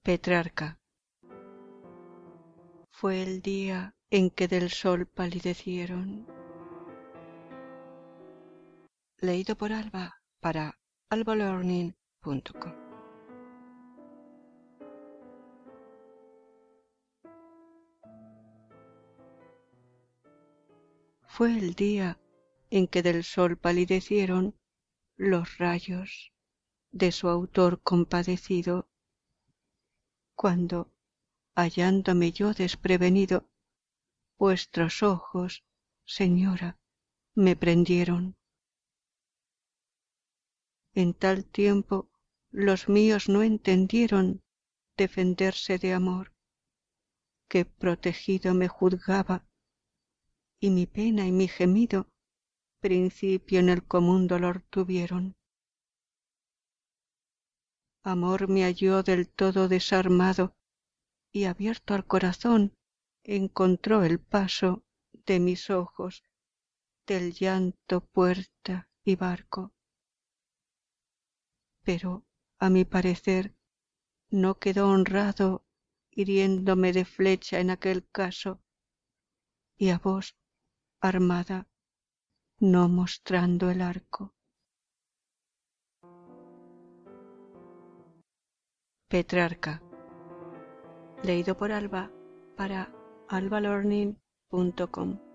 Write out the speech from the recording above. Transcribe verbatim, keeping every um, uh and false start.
Petrarca. Fue el día en que del sol palidecieron. Leído por Alba para alba learning punto com. Fue el día en que del sol palidecieron los rayos de su autor compadecido, cuando, hallándome yo desprevenido, vuestros ojos, señora, me prendieron. En tal tiempo los míos no entendieron defenderse de amor, que protegido me juzgaba, y mi pena y mi gemido principio en el común dolor tuvieron. Amor me halló del todo desarmado, y abierto al corazón encontró el paso de mis ojos del llanto puerta y barco. Pero, a mi parecer, no quedó honrado hiriéndome de flecha en aquel caso, y a vos, armada, no mostrando el arco. Petrarca. Leído por Alba para alba learning punto com.